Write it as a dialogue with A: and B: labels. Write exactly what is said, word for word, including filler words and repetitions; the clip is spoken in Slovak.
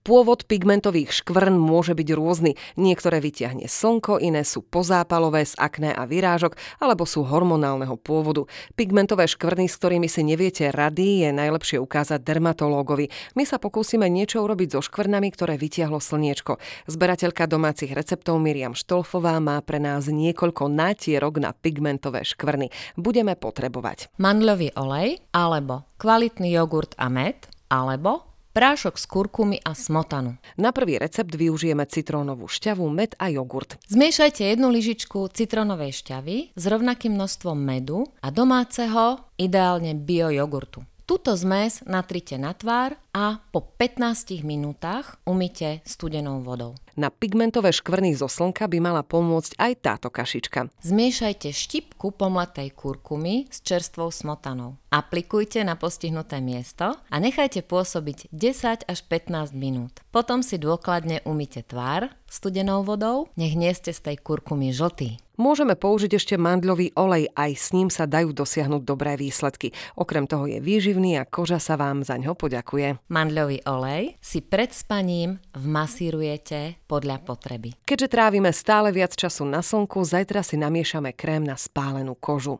A: Pôvod pigmentových škvrn môže byť rôzny. Niektoré vytiahne slnko, iné sú pozápalové z akné a vyrážok, alebo sú hormonálneho pôvodu. Pigmentové škvrny, s ktorými si neviete rady, je najlepšie ukázať dermatológovi. My sa pokúsime niečo urobiť so škvrnami, ktoré vytiahlo slniečko. Zberateľka domácich receptov Miriam Štolfová má pre nás niekoľko nátierok na pigmentové škvrny. Budeme potrebovať
B: mandľový olej, alebo kvalitný jogurt a med, alebo prášok z kurkumy a smotanu.
A: Na prvý recept využijeme citrónovú šťavu, med a jogurt.
B: Zmiešajte jednu lyžičku citrónovej šťavy s rovnakým množstvom medu a domáceho, ideálne bio jogurtu. Túto zmes natrite na tvár a po pätnástich minútach umyte studenou vodou.
A: Na pigmentové škvrny zo slnka by mala pomôcť aj táto kašička.
B: Zmiešajte štipku pomletej kurkumy s čerstvou smotanou. Aplikujte na postihnuté miesto a nechajte pôsobiť desať až pätnásť minút. Potom si dôkladne umyte tvár studenou vodou, nech nie ste z tej kurkumy žltý.
A: Môžeme použiť ešte mandľový olej, aj s ním sa dajú dosiahnuť dobré výsledky. Okrem toho je výživný a koža sa vám zaňho poďakuje.
B: Mandľový olej si pred spaním vmasírujete podľa potreby.
A: Keďže trávime stále viac času na slnku, zajtra si namiešame krém na spálenú kožu.